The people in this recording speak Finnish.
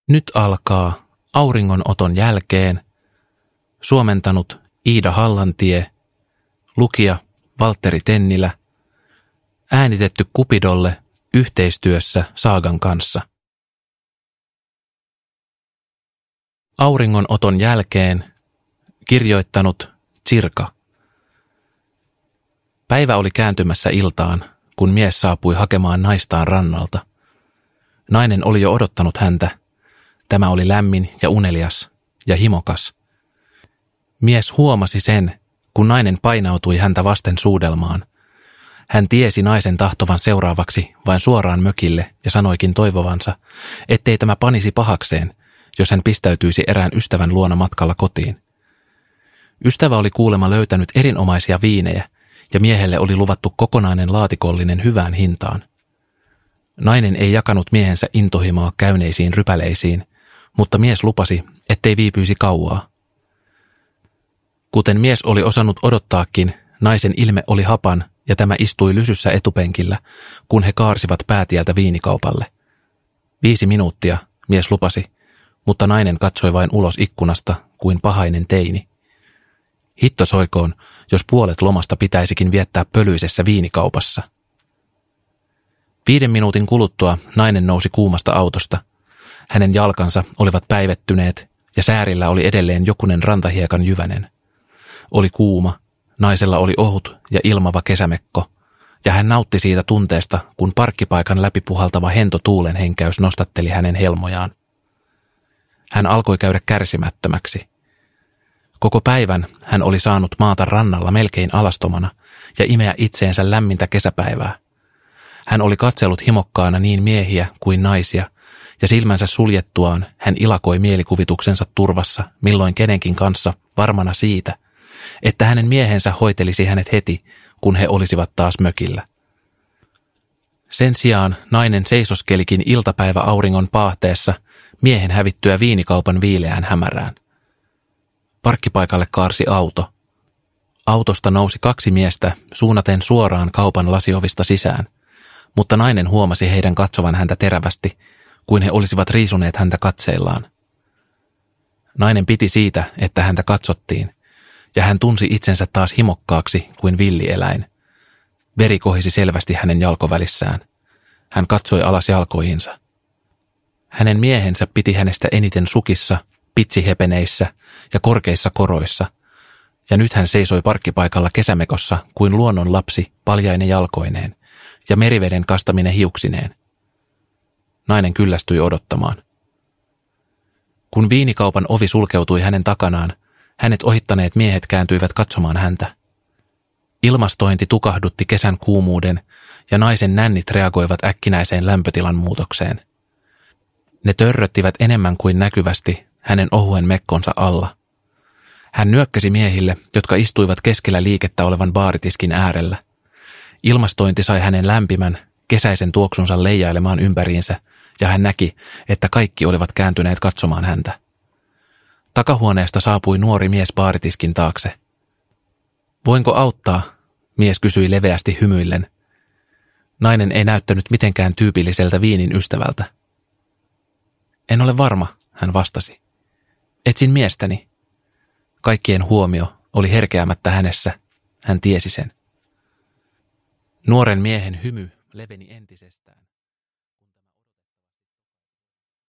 Nyt alkaa Auringonoton jälkeen. Suomentanut Iida Hallantie, lukija Valtteri Tennilä, äänitetty Cupidolle yhteistyössä Saagan kanssa. Auringonoton jälkeen kirjoittanut Cirka. Päivä oli kääntymässä iltaan, kun mies saapui hakemaan naistaan rannalta. Nainen oli jo odottanut häntä. Tämä oli lämmin ja unelias ja himokas. Mies huomasi sen, kun nainen painautui häntä vasten suudelmaan. Hän tiesi naisen tahtovan seuraavaksi vain suoraan mökille ja sanoikin toivovansa, ettei tämä panisi pahakseen, jos hän pistäytyisi erään ystävän luona matkalla kotiin. Ystävä oli kuulemma löytänyt erinomaisia viinejä ja miehelle oli luvattu kokonainen laatikollinen hyvään hintaan. Nainen ei jakanut miehensä intohimoa käyneisiin rypäleisiin, mutta mies lupasi, ettei viipyisi kauaa. Kuten mies oli osannut odottaakin, naisen ilme oli hapan ja tämä istui lysyssä etupenkillä, kun he kaarsivat päätieltä viinikaupalle. 5 minuuttia, mies lupasi, mutta nainen katsoi vain ulos ikkunasta kuin pahainen teini. Hitto soikoon, jos puolet lomasta pitäisikin viettää pölyisessä viinikaupassa. 5 minuutin kuluttua nainen nousi kuumasta autosta. Hänen jalkansa olivat päivettyneet ja säärillä oli edelleen jokunen rantahiekan jyvänen. Oli kuuma, naisella oli ohut ja ilmava kesämekko, ja hän nautti siitä tunteesta, kun parkkipaikan läpi puhaltava hento tuulenhenkäys nostatteli hänen helmojaan. Hän alkoi käydä kärsimättömäksi. Koko päivän hän oli saanut maata rannalla melkein alastomana ja imeä itseensä lämmintä kesäpäivää. Hän oli katsellut himokkaana niin miehiä kuin naisia, ja silmänsä suljettuaan hän ilakoi mielikuvituksensa turvassa milloin kenenkin kanssa varmana siitä, että hänen miehensä hoitelisi hänet heti, kun he olisivat taas mökillä. Sen sijaan nainen seisoskelikin iltapäiväauringon paahteessa miehen hävittyä viinikaupan viileään hämärään. Parkkipaikalle kaarsi auto. Autosta nousi 2 miestä suunnaten suoraan kaupan lasiovista sisään, mutta nainen huomasi heidän katsovan häntä terävästi, kuin he olisivat riisuneet häntä katseillaan. Nainen piti siitä, että häntä katsottiin, ja hän tunsi itsensä taas himokkaaksi kuin villieläin. Veri kohisi selvästi hänen jalkovälissään. Hän katsoi alas jalkoihinsa. Hänen miehensä piti hänestä eniten sukissa, pitsihepeneissä ja korkeissa koroissa, ja nyt hän seisoi parkkipaikalla kesämekossa kuin luonnon lapsi paljaine jalkoineen ja meriveden kastaminen hiuksineen. Nainen kyllästyi odottamaan. Kun viinikaupan ovi sulkeutui hänen takanaan, hänet ohittaneet miehet kääntyivät katsomaan häntä. Ilmastointi tukahdutti kesän kuumuuden ja naisen nännit reagoivat äkkinäiseen lämpötilan muutokseen. Ne törröttivät enemmän kuin näkyvästi hänen ohuen mekkonsa alla. Hän nyökkäsi miehille, jotka istuivat keskellä liikettä olevan baaritiskin äärellä. Ilmastointi sai hänen lämpimän, kesäisen tuoksunsa leijailemaan ympäriinsä, ja hän näki, että kaikki olivat kääntyneet katsomaan häntä. Takahuoneesta saapui nuori mies baaritiskin taakse. Voinko auttaa? Mies kysyi leveästi hymyillen. Nainen ei näyttänyt mitenkään tyypilliseltä viinin ystävältä. En ole varma, hän vastasi. Etsin miestäni. Kaikkien huomio oli herkeämättä hänessä, hän tiesi sen. Nuoren miehen hymy leveni entisestään.